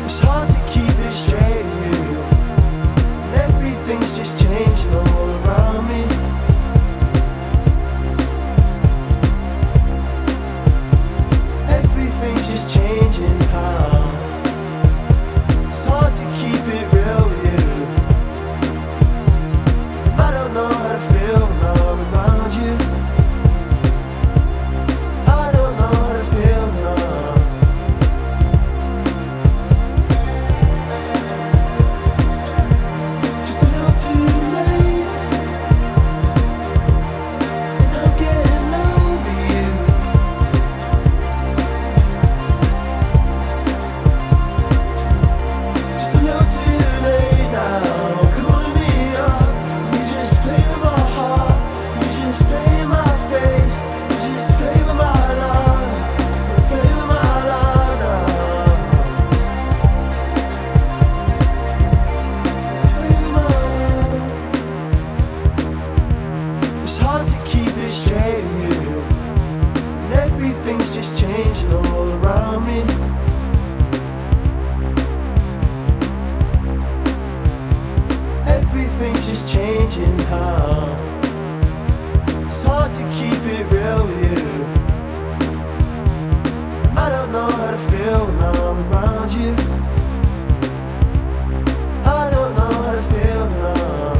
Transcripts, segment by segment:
It's hard to keep it straight with you. And everything's just changing all around me. Everything's just changing how. It's hard to keep it real with you. I don't know how to feel when I'm around you. I don't know how to feel now. Just a little too late, and I'm getting over you. Just a little too late now. Calling me up, you just play with my heart, you just play with my face, you just play with my love, play with my love now. Play with my love. It's hard to keep it straight with you, and everything's just changing all around me. Everything's just changing how. It's hard to keep it real with you. I don't know how to feel when I'm around you. I don't know how to feel now.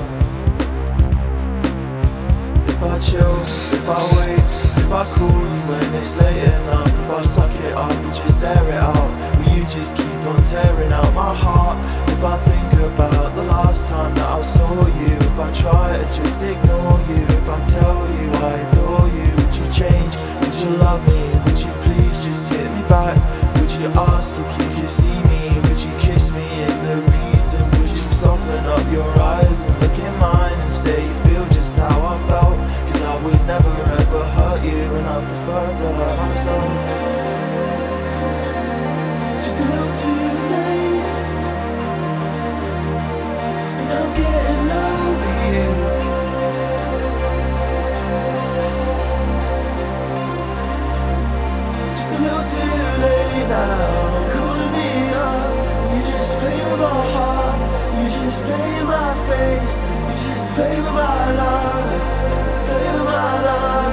If I chill, if I wait, if I call you when it's late enough, if I suck it up and just stare it out, will you just keep on tearing out my heart? If I think about the last time that I saw you, if I try to just ignore you, if I tell you I adore you, would you change? Would you love me? Would you please just hit me back? Would you ask if you could see me? Would you kiss me in the reason? Would you soften up your eyes and look in mine and say you feel just how I felt? Cause I would never ever hurt you, and I prefer to hurt myself. Just a little too late, and I'm getting over you. Just a little too late now. Calling me up, you just play with my heart, you just play in my face, you just play with my love, play with my love.